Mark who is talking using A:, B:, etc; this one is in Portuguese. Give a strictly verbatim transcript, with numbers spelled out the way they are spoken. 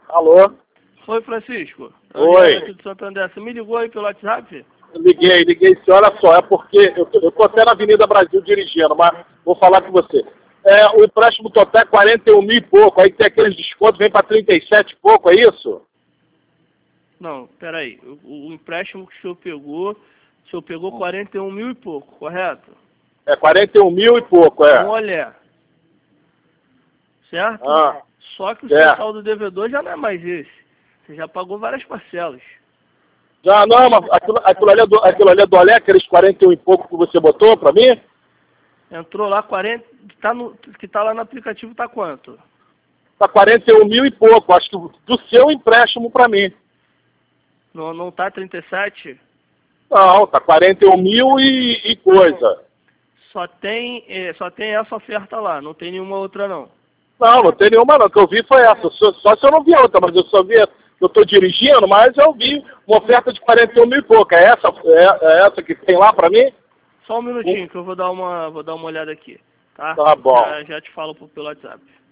A: Alô?
B: Oi, Francisco.
A: Oi.
B: Aqui do Santander. Você me ligou aí pelo WhatsApp?
A: Liguei, liguei. Sim, olha só, é porque eu, eu tô até na Avenida Brasil dirigindo, mas vou falar com você. É, o empréstimo total é quarenta e um mil e pouco, aí tem aqueles descontos, vem para trinta e sete e pouco, é isso?
B: Não, peraí. O, o empréstimo que o senhor pegou, o senhor pegou quarenta e um mil e pouco, correto?
A: É quarenta e um mil e pouco, é.
B: Um olé. Certo?
A: Ah,
B: Só que o
A: é.
B: seu saldo devedor já não é mais esse. Você já pagou várias parcelas.
A: Já não, mas aquilo, aquilo, ali é do, aquilo ali é do Olé, aqueles quarenta e um e pouco que você botou para mim?
B: Entrou lá quarenta, tá no, que tá lá no aplicativo, tá quanto?
A: Tá quarenta e um mil e pouco, acho que do seu empréstimo para mim.
B: Não, não tá trinta e sete?
A: Não, tá quarenta e um mil e, e coisa.
B: Só tem, eh, só tem essa oferta lá, não tem nenhuma outra não.
A: Não, não tem nenhuma não. O que eu vi foi essa. Só, só se eu não vi outra, mas eu só vi, eu estou dirigindo, mas eu vi uma oferta de quarenta e um mil e pouco. É essa, é, é essa que tem lá para mim?
B: Só um minutinho que eu vou dar uma, vou dar uma olhada aqui, tá?
A: Tá bom.
B: Já, já te falo pelo WhatsApp.